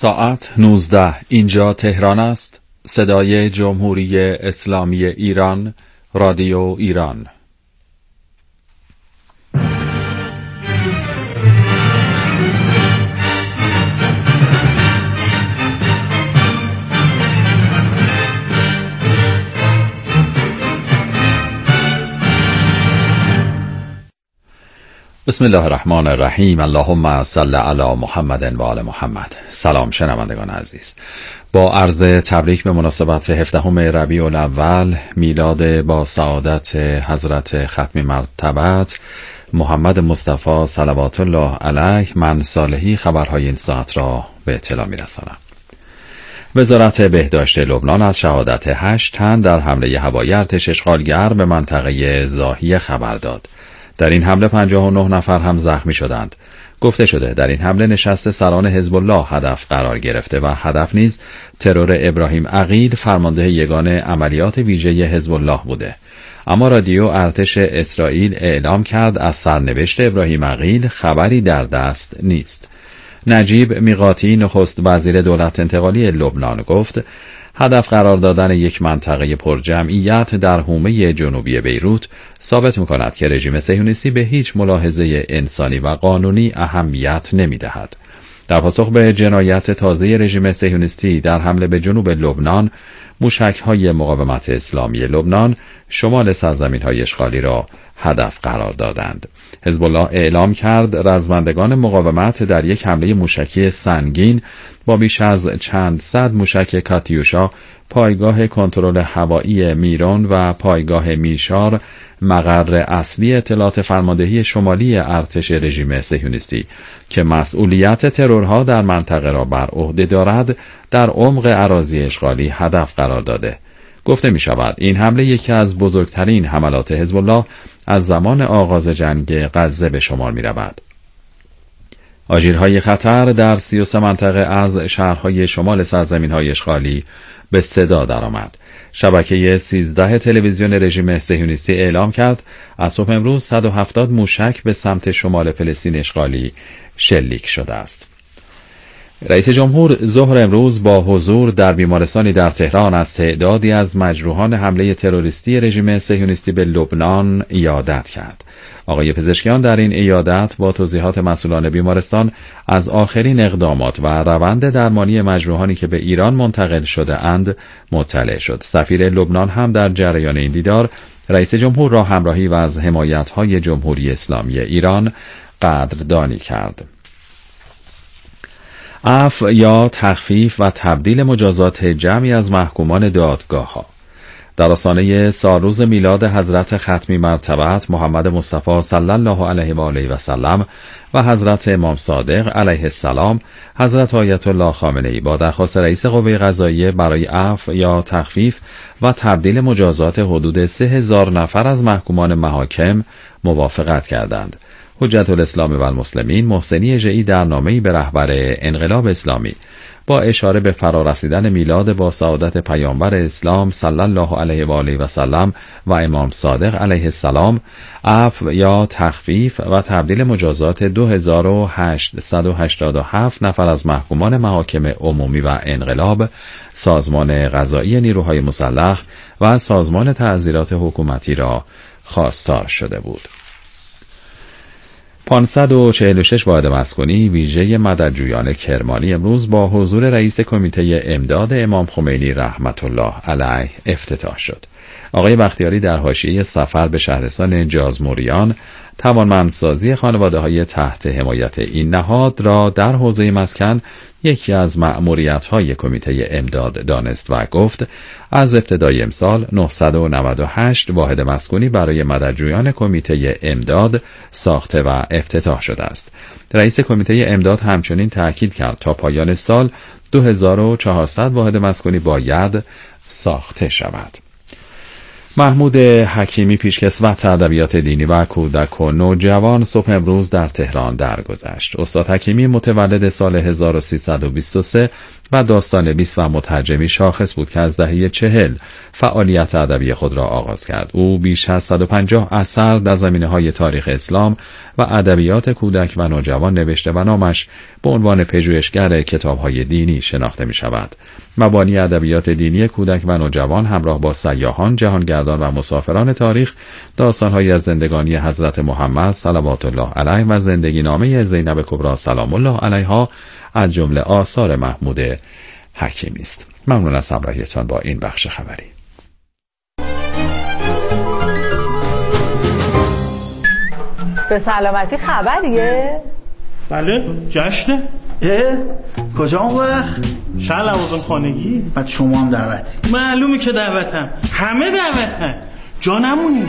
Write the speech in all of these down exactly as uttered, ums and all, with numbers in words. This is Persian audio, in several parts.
ساعت نوزده. اینجا تهران است. صدای جمهوری اسلامی ایران، رادیو ایران. بسم الله الرحمن الرحیم. اللهم صل علی محمد و آل محمد. سلام شنوندگان عزیز، با عرض تبریک به مناسبت هفدهم ربیع الاول، میلاد با سعادت حضرت ختم مرتبت محمد مصطفی صلوات الله علیه، من صالحی خبرهای این ساعت را به اطلاع می‌رسانم. وزارت بهداشت لبنان از شهادت هشت تن در حمله هوایی ارتش اشغالگر به منطقه ضاحیه خبر داد. در این حمله پنجاه و نه نفر هم زخمی شدند. گفته شده در این حمله نشست سران حزب الله هدف قرار گرفته و هدف نیز ترور ابراهیم عقیل، فرمانده یگان عملیات ویژه حزب الله بوده. اما رادیو ارتش اسرائیل اعلام کرد از سرنوشت ابراهیم عقیل خبری در دست نیست. نجیب میقاتی، نخست وزیر دولت انتقالی لبنان، گفت هدف قرار دادن یک منطقه پرجمعیت در حومه جنوبی بیروت ثابت می‌کند که رژیم صهیونیستی به هیچ ملاحظه انسانی و قانونی اهمیت نمی‌دهد. در پاسخ به جنایت تازه رژیم صهیونیستی در حمله به جنوب لبنان، موشک‌های مقاومت اسلامی لبنان شمال سرزمین‌های اشغالی را هدف قرار دادند. حزب الله اعلام کرد رزمندگان مقاومت در یک حمله موشکی سنگین با بیش از چند صد موشک کاتیوشا پایگاه کنترل هوایی میرون و پایگاه میشار، مقر اصلی اطلاعات فرماندهی شمالی ارتش رژیم صهیونیستی که مسئولیت ترورها در منطقه را بر عهده دارد، در عمق اراضی اشغالی هدف قرار داده. گفته می شود این حمله یکی از بزرگترین حملات حزب الله از زمان آغاز جنگ غزه به شمار می رود. آژیرهای خطر در سی و سه منطقه از شهرهای شمال سرزمین‌های اشغالی به صدا درآمد. شبکه سیزده تلویزیون رژیم صهیونیستی اعلام کرد از صبح امروز صد و هفتاد موشک به سمت شمال فلسطین اشغالی شلیک شده است. رئیس جمهور ظهر امروز با حضور در بیمارستانی در تهران از تعدادی از مجروحان حمله تروریستی رژیم صهیونیستی به لبنان عیادت کرد. آقای پزشکیان در این عیادت با توضیحات مسئولان بیمارستان از آخرین اقدامات و روند درمانی مجروحانی که به ایران منتقل شده اند مطلع شد. سفیر لبنان هم در جریان این دیدار رئیس جمهور را همراهی و از حمایت‌های جمهوری اسلامی ایران قدردانی کرد. عفو یا تخفیف و تبدیل مجازات جمعی از محکومان دادگاه‌ها. در آستانه سالروز میلاد حضرت ختمی مرتبت محمد مصطفی صلی الله علیه و آله و سلم و حضرت امام صادق علیه السلام، حضرت آیت الله خامنه‌ای با درخواست رئیس قوه قضاییه برای عفو یا تخفیف و تبدیل مجازات حدود سه هزار نفر از محکومان محاکم موافقت کردند. حجت الاسلام و المسلمین محسنی ژئی در نامه‌ای به رهبر انقلاب اسلامی با اشاره به فرارسیدن میلاد با سعادت پیامبر اسلام صلی الله علیه و آله و سلم و امام صادق علیه السلام، عفو یا تخفیف و تبدیل مجازات دو هزار و هشتصد و هشتاد و هفت نفر از محکومان محاکم عمومی و انقلاب، سازمان قضایی نیروهای مسلح و سازمان تعزیرات حکومتی را خواستار شده بود. پانصد و چهل و شش واحد مسکونی ویژه مددجویان کرمانی امروز با حضور رئیس کمیته امداد امام خمینی رحمت الله علیه افتتاح شد. آقای بختیاری در حاشیه سفر به شهرستان جازموریان توانمندسازی خانواده‌های تحت حمایت این نهاد را در حوزه مسکن یکی از مأموریت‌های کمیته امداد دانست و گفت از ابتدای امسال نهصد و نود و هشت واحد مسکونی برای مددجویان کمیته امداد ساخته و افتتاح شده است. رئیس کمیته امداد همچنین تأکید کرد تا پایان سال دو هزار و چهارصد واحد مسکونی باید ساخته شود. محمود حکیمی، پیشکسوت ادبیات دینی و کودک و نوجوان، صبح امروز در تهران درگذشت. استاد حکیمی متولد سال هزار و سیصد و بیست و سه و داستان‌نویس و مترجمی شاخص بود که از دهه چهل فعالیت ادبی خود را آغاز کرد. او بیش از صد و پنجاه اثر در زمینه‌های تاریخ اسلام و ادبیات کودک و نوجوان نوشته و نامش به عنوان پژوهشگر کتاب‌های دینی شناخته می‌شود. مبانی ادبیات دینی کودک و نوجوان همراه با سیاحان، جهانگردان و مسافران تاریخ، داستان‌هایی از زندگانی حضرت محمد صلوات الله علیه و زندگی نامه زینب کبری سلام الله علیها از جمله آثار محمود حکیمی است. ممنون از همراهیتان با این بخش خبری. به سلامتی خبریه؟ بله جشنه. اه؟ کجا اون وقت؟ شهر لوازم خانگی. بعد شما هم دعوتی؟ معلومه که دعوتم، همه دعوتن، جا نمونی.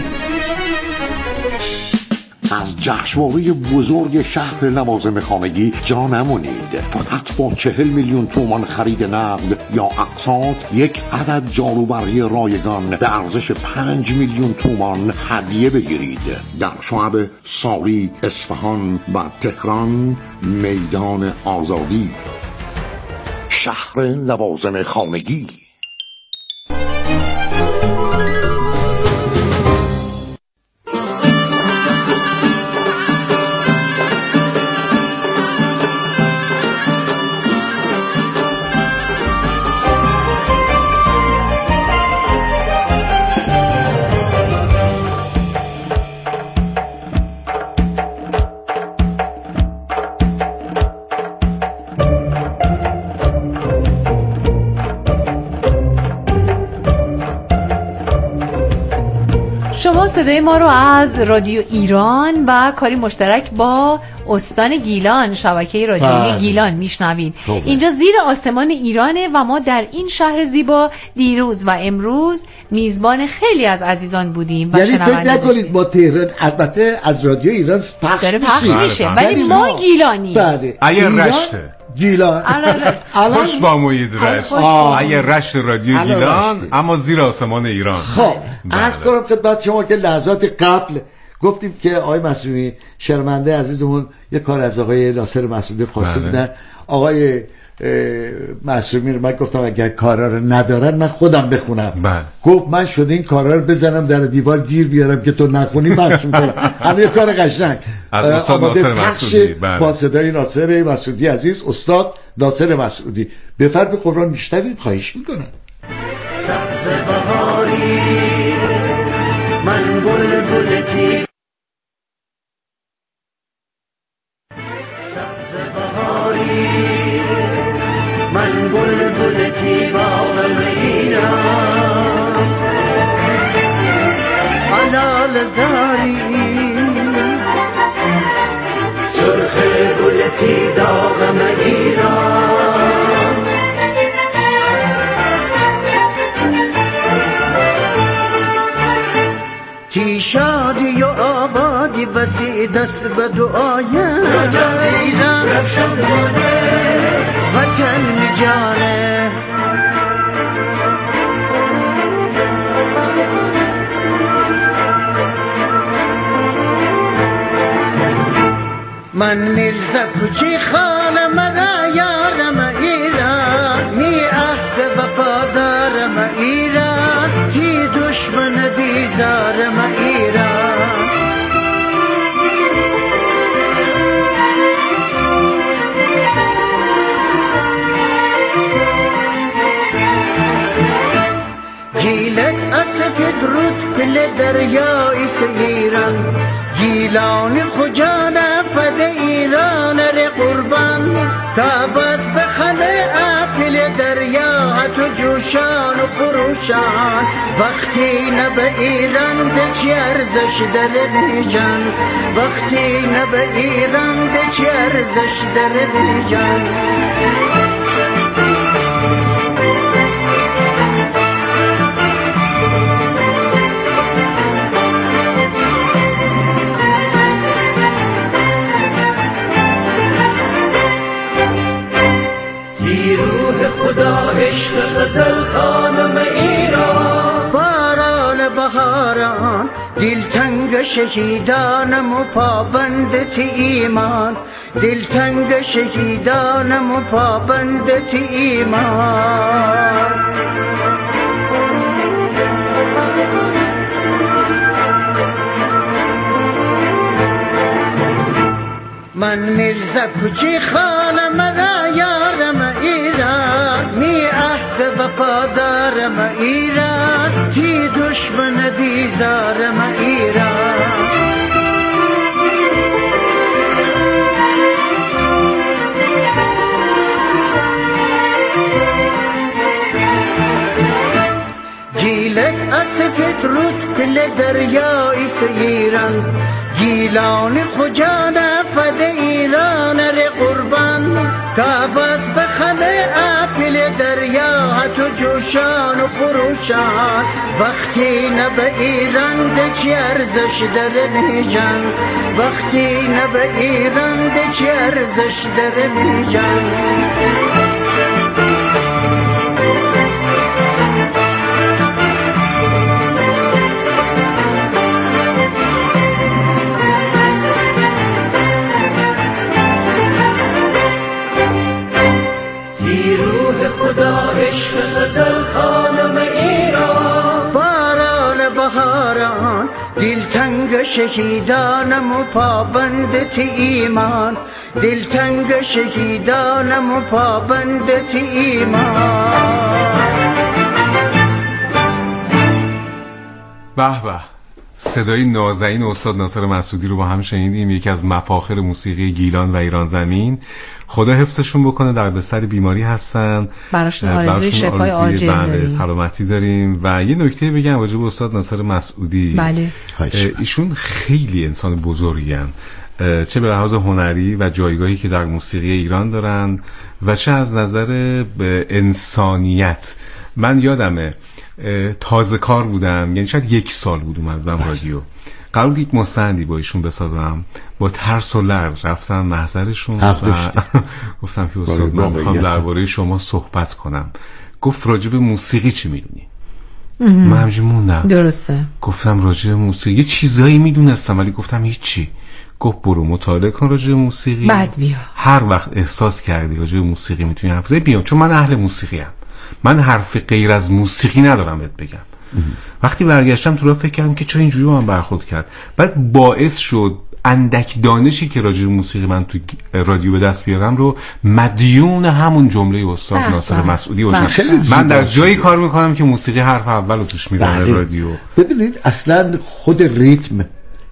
از جشنواره بزرگ شهر لوازم خانگی جا نمونید. فقط با چهل میلیون تومان خرید نقد یا اقساط یک عدد جاروبرقی رایگان به ارزش پنج میلیون تومان هدیه بگیرید. در شعب ساری، اصفهان و تهران میدان آزادی. شهر لوازم خانگی. شما صدای ما رو از رادیو ایران و کاری مشترک با استان گیلان، شبکه رادیویی گیلان میشنوید. اینجا زیر آسمان ایرانه و ما در این شهر زیبا دیروز و امروز میزبان خیلی از عزیزان بودیم و یعنی فکر نکنید ما تهران، البته از رادیو ایران پخش داره پخش میشه, میشه. ولی ما گیلانی. بله. اگر رشته گیلان خوش با موید رشت، اگر رشت رادیو گیلان، اما زیر آسمان ایران. خب عرض کنم خدمت شما که لحظات قبل گفتیم که آقای معصومی شرمنده عزیزمون یه کار از آقای ناصر مسعودی خواسته بودن. آقای معصومی رو من گفتم اگر کارا رو ندارن من خودم بخونم. بله. گفت من شده این کارا رو بزنم در دیوار گیر بیارم که تو نخونی پخش میکنم. همین کار قشنگ از استاد ناصر مسعودی. بله. با صدای ناصر مسعودی عزیز، استاد ناصر مسعودی. بفرمایید قربان میشنویم، خواهش میکنم. سبز بهاری من بلبلتی، سبز بهاری من بلبلتی باغم ایران، علال زاری سرخ گلتی داغم ایران، تی شادی و آبادی بسی دست به دعایم، ایران رفشانده وطن می جانه، من میرزا کوچی خانه مرا یارم ایران، می عهد وفادارم ایران، تی دشمن بیزارم ایران، گیلک اسفید رود پل دریای سیران، گیلان خجان فد ایران ر قربان، تا باز بخله اپل دریا تو جوشان و فروشان، وقتی نب ایران ده چی ارزش در بیجان، وقتی نب ایران ده چی ارزش در بیجان. عشق غزل خانم ایران، باران بهاران دلتنگ شهیدانم و پابند تی ایمان، دلتنگ شهیدانم و پابندت ایمان. من میرزا کوچی خانم را یارم ایران، می عهد وفادارم ایران، تی دشمن بیزارم ایران. گیلک اسفت رود پل دریای سیران، گیلان خجان فد ایران ر قربان، کاباز بخله اپل دریا تو جوشان و خروشان، وقتی نب ایران ده چی ارزش در بیجان، وقتی نب ایران ده چی ارزش در بیجان. دلتنگ شهیدانم و پابندت ایمان، دلتنگ شهیدانم و پابندت ایمان. به به، صدای نازنین استاد ناصر مسعودی رو با هم شنیدیم، یکی از مفاخر موسیقی گیلان و ایران زمین. خدا حفظشون بکنه، در بستر بیماری هستن، براشون آرزوی شفای عاجل بله سلامتی داریم. و یه نکته بگم راجع به استاد ناصر مسعودی، بله ایشون خیلی انسان بزرگی هستن، چه به لحاظ هنری و جایگاهی که در موسیقی ایران دارن و چه از نظر انسانیت. من یادمه تازه کار بودم، یعنی شاید یک سال بود اومدم رادیو، قرار بود یک مستندی با ایشون بسازم، با ترس و لرز رفتم محضرشون و گفتم که استاد من میخوام درباره شما صحبت کنم. گفت راجع به موسیقی چی میدونی؟ من همجوری موندم. درسته. گفتم راجع به موسیقی یه چیزایی میدونستم ولی گفتم هیچی. گفت برو مطالعه کن راجع به موسیقی، بعد بیا هر وقت احساس کردی راجع به موسیقی میتونی حرف بزنی بیا، چون من اهل موسیقی ام، من حرف غیر از موسیقی ندارم بهت بگم. وقتی برگشتم تو راه فکر کردم که چرا اینجوری با من برخورد کرد. بعد باعث شد اندک دانشی که راجع به موسیقی من تو رادیو به دست بیارم رو مدیون همون جمله استاد ناصر مسعودی باشم. من در جایی کار میکنم که موسیقی حرف اول رو توش میزنه رادیو. ببینید اصلا خود ریتم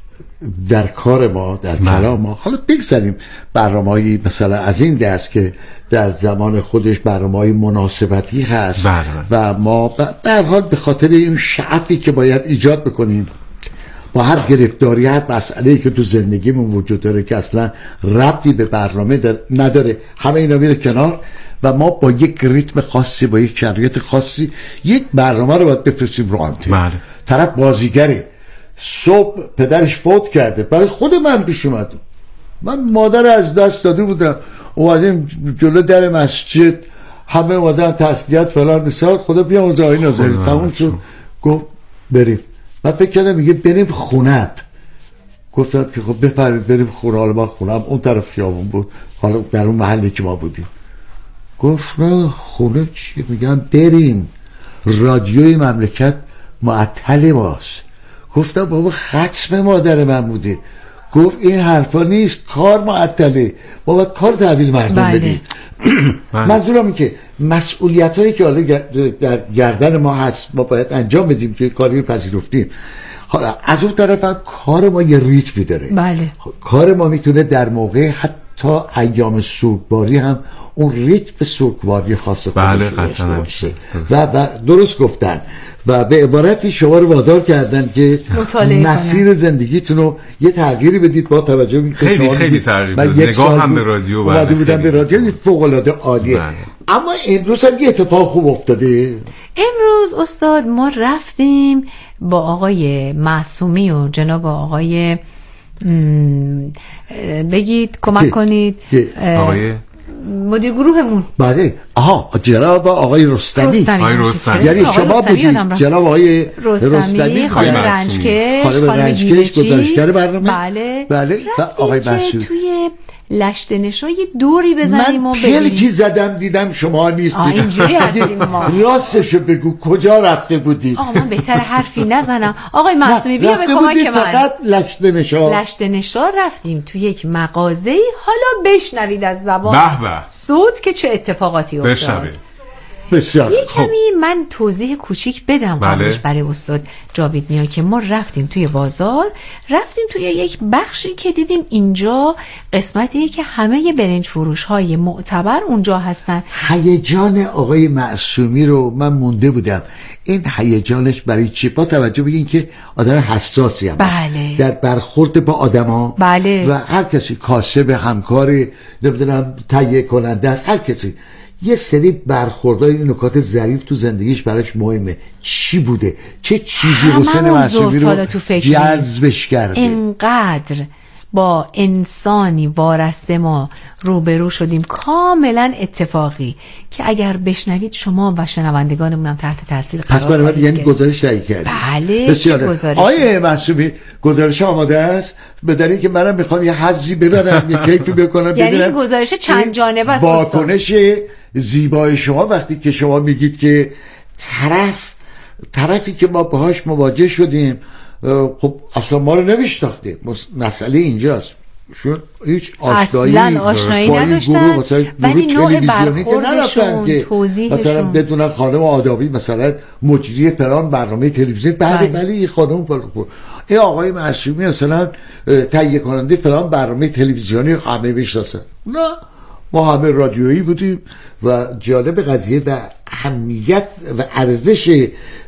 در کار ما، در کلام ما، حالا بگذاریم برنامه‌ای مثلا از این دست که در زمان خودش برنامه‌ای مناسبتی هست بله. و ما به هر حال به خاطر این شعفی که باید ایجاد بکنیم با هر گرفتاری، هر مسئله‌ای که تو زندگیمون وجود داره که اصلا ربطی به برنامه نداره، همه اینا میره کنار و ما با یک ریتم خاصی، با یک شرایط خاصی یک برنامه رو باید بفرستیم رو آنتن. بله. طرف بازیگره، صبح پدرش فوت کرده، برای خود من پیش اومد، من مادر از دست داده بودم، اومدیم جلو در مسجد، همه اومدن تسلیت فلان مثال، خدا بیا اون جایی ناظری تموم شد. گفت بریم. من فکر کردم میگه بریم خونت، گفتم که خب بفرمایید بریم خونه. حالا ما خونم اون طرف خیابون بود، حالا در اون محلی که ما بودیم. گفت نه خونه چیه؟ میگم بریم، رادیوی مملکت معطل ماست. گفتم بابا ختم مادر من بوده. گفت این حرفا نیست، کار معطله، ما باید کار تحویل مردم بدیم. منظورم این که مسئولیت هایی که حالا در گردن ما هست ما باید انجام بدیم که کاری رو پذیرفتیم. حالا از اون طرف هم کار ما یه ریتمی داره. بله. کار ما میتونه در موقع حتی ایام سوگواری هم اون ریتم سوگواری خاص خودش بله داشته باشه. و, و درست گفتن و به عبارتی شما رو وادار کردن که مسیر زندگیتون رو یه تغییری بدید با توجه به اینکه خیلی خیلی تغییر بدید. نگاه هم به رادیو اومده بودن به رادیو فوق العاده عالیه. بله. اما امروز هم یه اتفاق خوب افتاده. امروز استاد ما رفتیم با آقای معصومی و جناب آقای بگید کمک کنید آقای مدیر گروهمون. بله. آها جناب آقای رستمی. آقای رستمی. یعنی شما بودید جناب آقای رستمی، خانم رنجکش، خانم رنجکش گزارشگر برنامه. بله. بله. و آقای مسعود توی لشتنشا یه دوری بزنیم و ببینیم. من پلکی زدم دیدم شما نیستید. اینجوری هستیم ما. راستشو بگو کجا رفته بودید؟ آقا من بهتر حرفی نزنم. آقای معصومی بیا به کمک من. فقط لشتنشا. لشتنشا رفتیم تو یک مغازه‌ای. حالا بشنوید از زبان به به. صوت که چه اتفاقاتی افتاد. بشنوید. بسیار یه کمی من توضیح کوچیک بدم قبلش بله. برای استاد جاوید نیا که ما رفتیم توی بازار، رفتیم توی یک بخشی که دیدیم اینجا قسمتیه که همه برنج فروش های معتبر اونجا هستن. هیجان آقای معصومی رو من مونده بودم، این هیجانش برای چی؟ با توجه بگین که آدم حساسی هم بله. در برخورد با آدما بله. و هر کسی کاسب، همکاری، نمیدونم تهیه کننده است، هر کسی یه سری برخوردهای نکات ظریف تو زندگیش براش مهمه. چی بوده؟ چه چیزی حسین معصومی رو جذبش کرده؟ اینقدر با انسانی وارسته ما روبرو شدیم کاملا اتفاقی که اگر بشنوید شما و شنوندگانمون هم تحت تاثیر قرار پس برای من یعنی گزارش تهیه کردید. بله. بسیار. آیه معصومی گزارش آماده است به دلیل که منم میخوام یه حظی ببرم یه کیفی بکنم. یعنی این گزارش چند جانبه است. واکنش زیبای شما وقتی که شما میگید که طرف طرفی که ما باهاش مواجه شدیم خب اصلا ما رو نمیشناختیم، مسئله اینجاست. چون هیچ آشنایی اصلا آشنایی نداشتن ولی نوع برخوردشون، توضیحشون، مثلا بدونن خانم آداوی مثلا مجری فلان برنامه تلویزیون، بعد ولی خانم فلان، این آقای معصومی مثلا تهیه کننده فلان برنامه تلویزیونی، همه میشناسن. نه، ما همه رادیویی بودیم و جالب قضیه و اهمیت و ارزش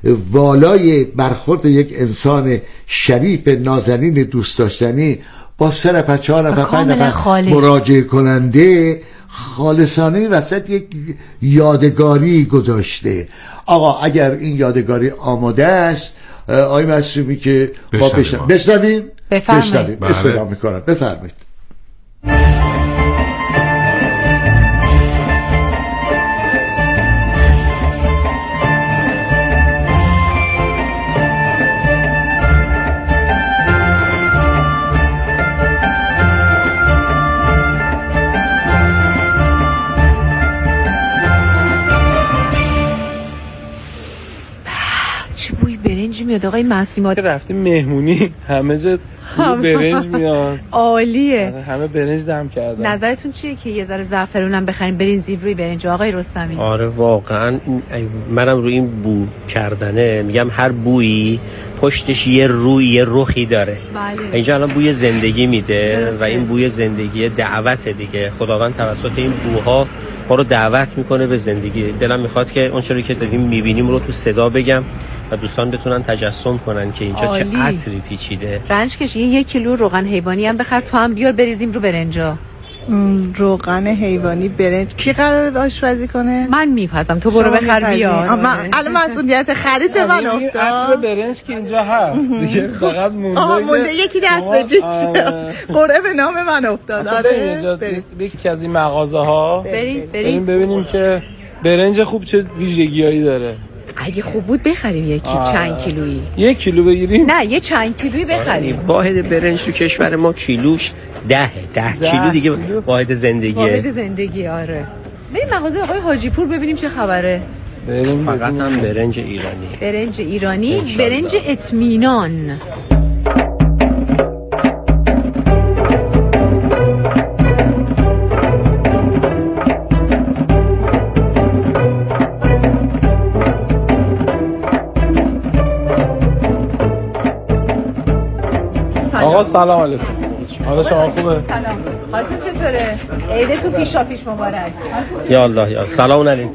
والای برخورد یک انسان شریف نازنین دوست داشتنی با سه نفر چهار نفر پنج نفر مراجعه کننده خالصانه وسط یک یادگاری گذاشته. آقا اگر این یادگاری آماده است آقای معصومی که با بشنویم بشنویم بشنویم استدعا میکنم. بفرمایید. میاد آقای معصومی. رفتیم مهمونی همه جا برنج میاد. عالیه. همه برنج دم کردن. نظرتون چیه که یه ذره زعفرونم بخریم برین زیر روی برنج آقای رستمی؟ آره واقعا منم روی این بو کردنه میگم هر بویی پشتش یه روی یه رخی داره. بله. اینجا الان بوی زندگی میده و این بوی زندگی دعوت دیگه. خداوند توسط این بوها ما رو دعوت میکنه به زندگی. دلم میخواد که اون چیزی که داریم میبینیم رو تو صدا بگم و دوستان بتونن تجسم کنن که اینجا عالی. چه عطری پیچیده. رنج کش یه یک کیلو روغن حیوانی هم بخر تو هم بیار بریزیم رو برنجا. روغن حیوانی برنج کی قراره آشپزی کنه؟ من میپزم تو برو بخر بیار. الان مسئولیت خرید من افتاد. عطر برنج که اینجا هست دیگه فقط مونده. آها مونده یکی دست به جیبشه. قرعه به نام من افتاد. آره اینجا یکی از این مغازه ها بریم بریم ببینیم که برنج خوب چه ویژگیایی داره. اگه خوب بود بخریم یکی چند کیلویی. یک کیلو بگیریم؟ نه یه چند کیلویی بخریم. واحد برنج تو کشور ما کیلوش دهه ده, ده کیلو دیگه واحد زندگیه. واحد زندگی آره. بریم مغازه آقای حاجی پور ببینیم چه خبره. بریم فقط هم برنج ایرانی. برنج ایرانی، برنج اطمینان. آقا سلام علیکم. حالا شما خوبه؟ سلام. حالتون چطوره؟ عیدتون پیشا پیش مبارک. یا الله یا سلام علیکم.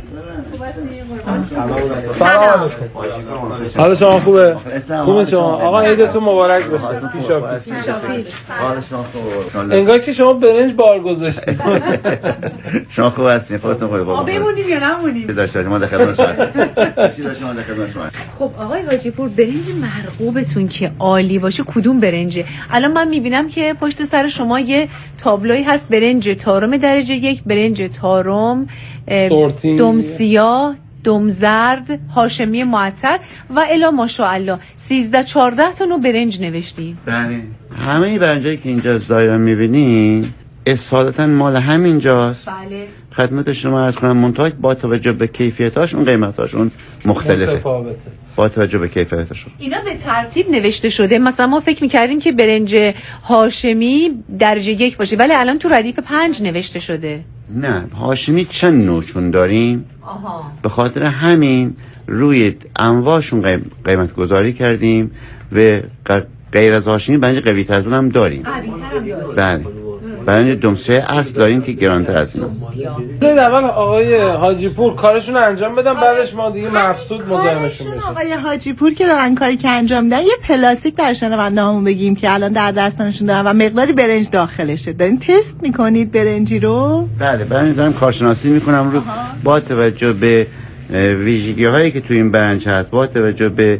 سلام علیکم. حالا شما خوبه؟ خوبه شما؟ آقا عیدتون مبارک باشه. پیشا پیش. انگار که شما برنج بار گذاشتید. شما خوب هستین؟ خودتون خوبه؟ ما بمونیم یا نمونیم؟ داشت ما در خدمت شما هستیم. شما در خدمت شما. خب آقای حاجی پور برنج مرغوبتون که عالی باشه کدوم برنجه؟ الان من میبینم که پشت سر شما یه تابلوی هست برنج تارم درجه یک، برنج تارم، دم سیاه، دم زرد، هاشمی معطر و الا ماشاءالله سیزده چهارده تا نوع برنج نوشتین. بله. همه این برنجایی که اینجا ظاهرا میبینین اصالتا مال همینجاست. بله. خدمت شما عرض کنم منتها با توجه به کیفیتاشون قیمتاشون مختلفه. متفاوته. با توجه به کیفیتاشون. اینا به ترتیب نوشته شده. مثلا ما فکر می‌کردیم که برنج هاشمی درجه یک باشه ولی الان تو ردیف پنج نوشته شده. نه هاشمی چند نوع چون داریم. آها. به خاطر همین روی انواعشون قیمت گذاری کردیم و غیر از هاشمی برنج قوی تر از اونم داریم. قوی تر هم داریم. بله. برنج دمسیاه اصل داریم که گرانتر از این. بذارید اول آقای حاجی پور کارشون رو انجام بدن بعدش ما دیگه مبسوط مزاحمشون بشیم. آقای حاجی پور که دارن کاری که انجام میدن یه پلاستیک در شنونده‌هامون بگیم که الان در دستانشون دارن و مقداری برنج داخلشه. دارین تست میکنید برنجی رو؟ بله برنج دارم کارشناسی میکنم رو با توجه به ویژگی هایی که تو این برنج هست با توجه به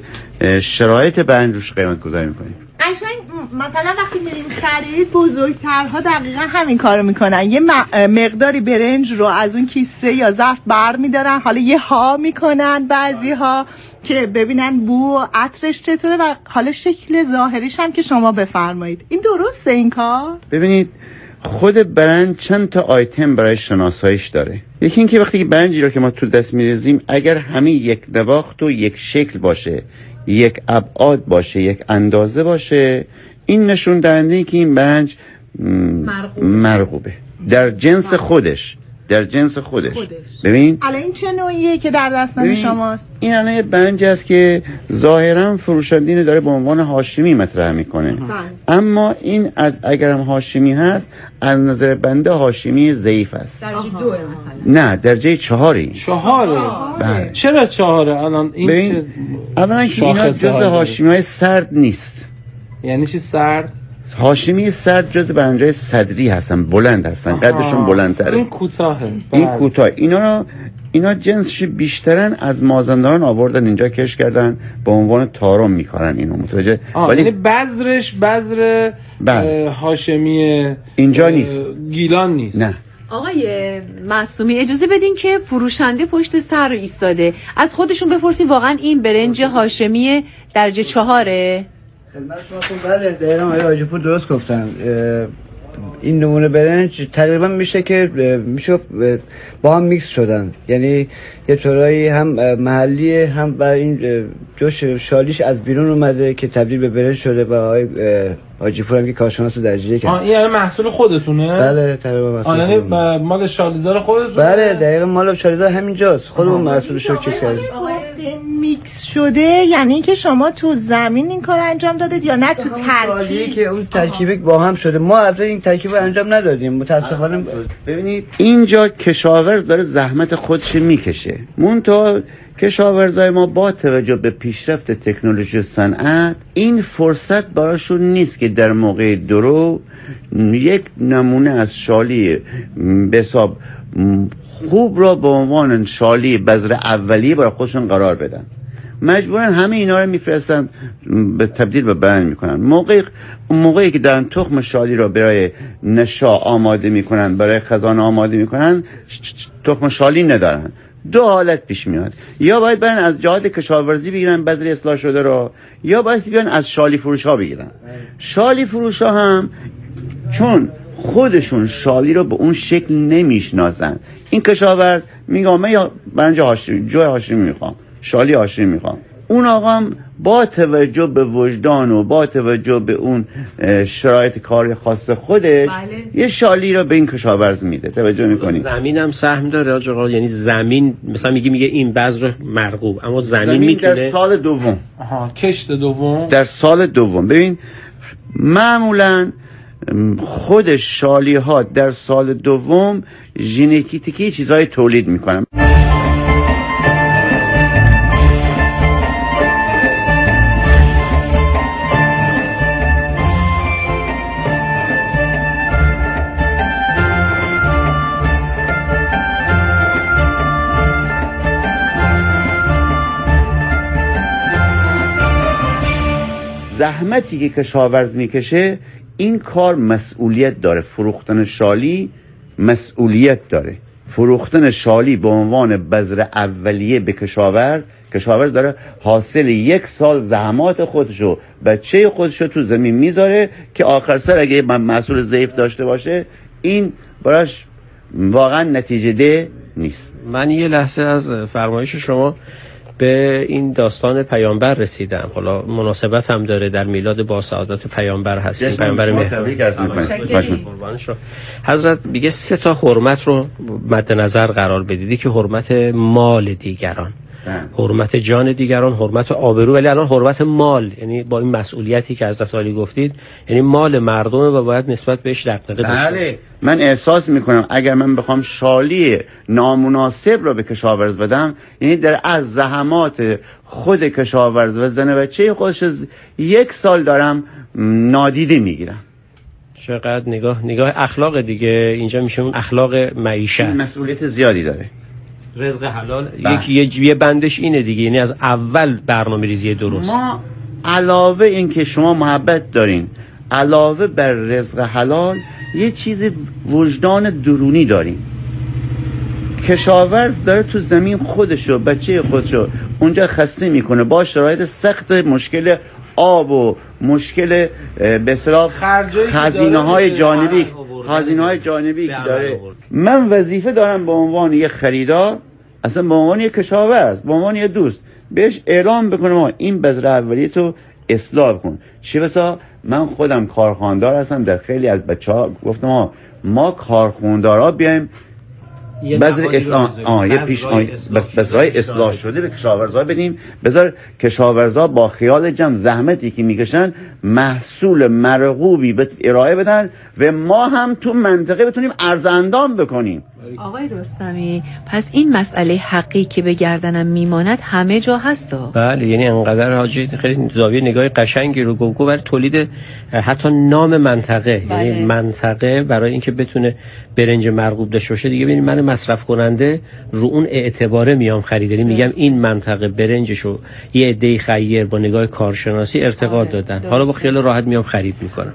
شرایط برنج روش قیمت گذاری میکنیم. قشنگ مثلا وقتی میریم خرید بزرگترها دقیقا همین کارو میکنن، یه مقداری برنج رو از اون کیسه یا ظرف بر میدارن، حالا یه ها میکنن بعضی ها که ببینن بو و عطرش چطوره و حالا شکل ظاهریش هم که شما بفرمایید. این درسته این کار؟ ببینید خود برنج چند تا آیتم برای شناساییش داره. یکی این که وقتی که برنجی رو که ما تو دست میریزیم اگر همه یک نواخت و یک شکل باشه، یک ابعاد باشه، یک اندازه باشه، این نشون دهنده ای که این برنج مرغوب. مرغوبه در جنس خودش در جنس خودش, خودش. ببین الان این چه نوعیه که در دستان شماست؟ این الان یه برنج است که ظاهرا فروشنده اینو داره به عنوان هاشمی مطرح میکنه بله. اما این از اگرم هاشمی هست از نظر بنده هاشمی ضعیف است. درجه دو مثلا؟ نه درجه چهاری. چهاره؟ بله. چرا چهاره الان این؟ ببین اولا که اینا جز هاشمی های سرد نیست. یعنی چی سرد؟ هاشمی سرد جز برنجای صدری هستن، بلند هستن، قدشون بلندتره. این کوتاهه. این کوتاه. اینا اینا جنسش بیشترن از مازندران آوردن اینجا کش کردن به عنوان تارم میکارن اینو متوجه. ولی یعنی بذرش بذر هاشمی اینجا نیست، گیلان نیست. نه. آقای معصومی اجازه بدین که فروشنده پشت سر رو ایستاده از خودشون بپرسیم واقعا این برنج هاشمی درجه چهاره؟ خدمت شما بله دقیقاً آقای حاجی پور درست گفتن. این نمونه برنج تقریبا میشه که میشه با هم میکس شدن، یعنی یه طورایی هم محلی هم با این جوش شالیش از بیرون اومده که تبدیل به برنج شده و آقای حاجی پور هم که کارشناس درجه یک. آه این یعنی محصول خودتونه؟ بله تقریبا محصول. یعنی مال شالیزار خودتونه؟ بله دقیقاً مال شالیزار همینجاست. خودمون محصولش رو چیز کردیم. میکس شده یعنی اینکه شما تو زمین این کار انجام دادید یا نه تو ترکیب که اون ترکیب با هم شده؟ ما البته این ترکیب رو انجام ندادیم متاسفانه. ببینید اینجا کشاورز داره زحمت خودش میکشه، منتها کشاورزای ما با توجه به پیشرفت تکنولوژی و صنعت این فرصت براشون نیست که در موقع درو یک نمونه از شالی به حساب خوب را به عنوان شالی بذر اولیه برای خودشون قرار بدن. مجبورن همه اینا رو میفرستن به تبدیل به برنج میکنن. موقعی موقعی که دارن تخم شالی رو برای نشا آماده میکنن، برای خزان آماده میکنن، تخم شالی ندارن. دو حالت پیش میاد، یا باید برن از جهاد کشاورزی بگیرن بذر اصلاح شده رو، یا باید بیان از شالی فروش ها بگیرن. شالی فروش ها هم چون خودشون شالی رو به اون شکل نمیشناسن، این کشاورز میگه من یا برنج هاشمی جو هاشمی میخوام، شالی هاشمی میخوام، اون آقا هم با توجه به وجدان و با توجه به اون شرایط کاری خاص خودش بله. یه شالی رو به این کشاورز میده. توجه میکنی؟ زمین هم سهم داره آقا، یعنی زمین مثلا میگه میگه این بذر مرغوب، اما زمین, زمین میتونه در سال دوم آها کشت دوم در سال دوم ببین معمولا خود شالی ها در سال دوم ژنتیکی چیزای تولید میکنن. زحمتی که کشاورز میکشه این کار مسئولیت داره. فروختن شالی مسئولیت داره. فروختن شالی به عنوان بذر اولیه به کشاورز، کشاورز داره حاصل یک سال زحمات خودشو بچه خودشو تو زمین میذاره که آخر سر اگه محصول ضعیف داشته باشه این براش واقعا نتیجه ده نیست. من یه لحظه از فرمایش شما به این داستان پیامبر رسیدم. حالا مناسبت هم داره، در میلاد با سعادت پیامبر هستیم. پیامبر مهربان حضرت میگه سه تا حرمت رو مد نظر قرار بدید که حرمت مال دیگران، حرمت جان دیگران، حرمت آبرو، ولی الان حرمت مال، یعنی با این مسئولیتی که حضرت علی گفتید، یعنی مال مردمه و باید نسبت بهش دغدغه داشته باشیم. من احساس میکنم اگر من بخوام شالی نامناسب رو به کشاورز بدم، یعنی در از زحمات خود کشاورز و زن بچه خودش یک سال دارم نادیده میگیرم. چقدر نگاه نگاه اخلاق دیگه اینجا میشه، اون اخلاق معیشت مسئولیت زیادی داره. رزق حلال یکی یه بندش اینه دیگه، یعنی از اول برنامه ریزی درست. ما علاوه این که شما محبت دارین، علاوه بر رزق حلال یه چیز وجدان درونی دارین. کشاورز داره تو زمین خودشو، بچه خودشو اونجا خسته میکنه با شرایط سخت، مشکل آب و مشکل به اصطلاح هزینه های جانبی هزینه های جانبی که داره. من وظیفه دارم به عنوان یک خریدار، اصلا به عنوان یک کشاورز، به عنوان یک دوست بهش اعلام بکنم ما این بذر اولیه تو اصلاح کن. چه بسا من خودم کارخاندار هستم، در خیلی از بچه‌ها گفتم ما ما کارخوندارا بیایم بذر اصلاح آه یه پیش بس بذرای اصلاح شده به کشاورزا بدیم، بذار کشاورزا با خیال جمع زحمتی که میکشن محصول مرغوبی به ارائه بدن و ما هم تو منطقه بتونیم ارزاندام بکنیم. آقای رستمی، پس این مسئله حقی که به گردنم میماند همه جا هستا؟ بله، یعنی انقدر حاجی خیلی زاویه نگاه قشنگی رو گفت برای تولید حتی نام منطقه. بله. یعنی منطقه برای اینکه بتونه برنج مرغوب داشته باشه دیگه، ببینید من مصرف کننده رو اون اعتباره میام خریداری میگم این منطقه برنجشو یه عده خیر با نگاه کارشناسی ارتقا دادن، حالا با خیال راحت میام خرید میکنم.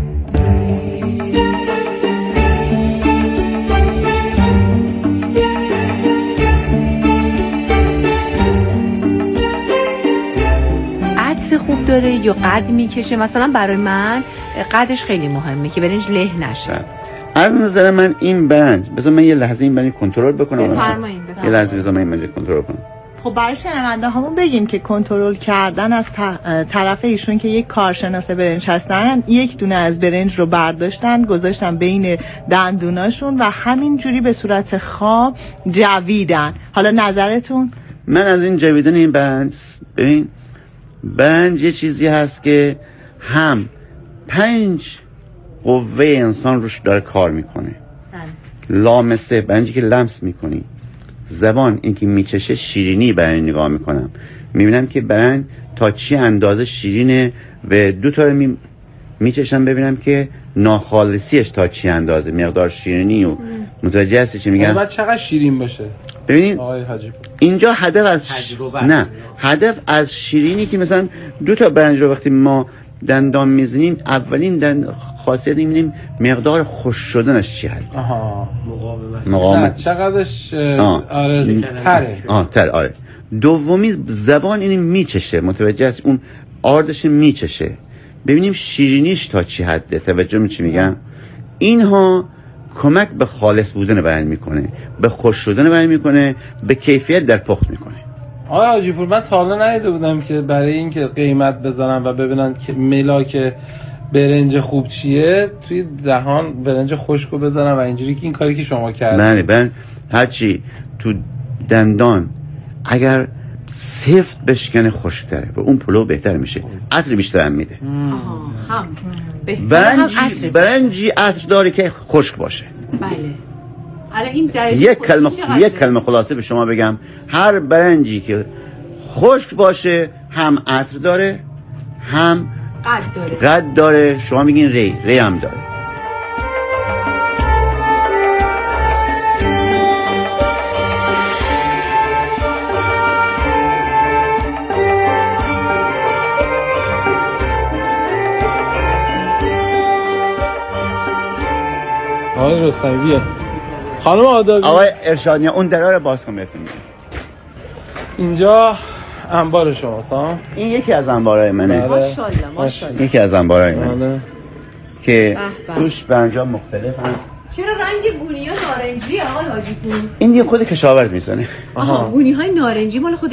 خوب داره یا قد میکشه؟ مثلا برای من قدش خیلی مهمه که برنج له نشه. از نظر من این برنج، بذار من یه لحظه این برنج کنترل بکنم. بفرمایید. یه لحظه بذار من این برنج کنترل کنم. خب برای شنونده همون بگیم که کنترل کردن از طرف ایشون که یک کارشناس برنج هستن، یک دونه از برنج رو برداشتن گذاشتن بین دندوناشون و همین جوری به صورت خام جویدن. حالا نظرتون؟ من از این جویدن این برنج، ببین برنج یه چیزی هست که هم پنج قوه انسان روش داره کار میکنه. لامسه برنجی که لمس میکنی، زبان این که میچشه، شیرینی برنج نگاه میکنم میبینم که برنج تا چی اندازه شیرینه و دو تا می میچشم ببینم که ناخالصیش تا چی اندازه، مقدار شیرینی و متوجه هستی چی میگم؟ بعد چقدر شیرین باشه؟ ببینید اینجا هدف از ش... نه هدف از شیرینی که مثلا دو تا برنج رو وقتی ما دندان میزنیم، اولین دند خاصیت میبینیم مقدار خوش شدنش چی هست. آها مقاومت مقاومت چقدرش آره تره. آه تر آره. دومی زبان اینو میچشه، متوجه است اون آردش میچشه، ببینیم شیرینیش تا چی حده. توجه می چی میگم؟ اینها کمک به خالص بودن برنج میکنه، به خوش شدن برنج میکنه، به کیفیت در پخت میکنه. آقای حاجی پور، من تا حالا ندیده بودم که برای اینکه قیمت بزنن و ببینن که ملاک برنج خوب چیه توی دهان برنج خشکو بزنن و اینجوری که این کاری که شما کردید. بله بله، هرچی تو دندان اگر سفت بشکنه خشک‌تره و اون پلو بهتر میشه، عطر بیشتر هم میده. هم برنجی برنجی عطر داره که خشک باشه. بله. حالا این یک کلمه یک کلمه خلاصه به شما بگم، هر برنجی که خشک باشه هم عطر داره هم قد داره. قد داره. شما میگین ری ری هم داره. آقای رستمی بیا. خانم آدابی. آقای ارشادی اون درا رو باز کن بهتون. اینجا انبار شماست ها؟ این یکی از انبارهای منه. ماشاءالله ماشاءالله. یکی از انبارهای منه که توش برنجا مختلف هم. چرا رنگ بونی ها نارنجی آقای حاجی پور؟ این دیگه خود کشاورز میزنه. آها بونی های نارنجی مال خود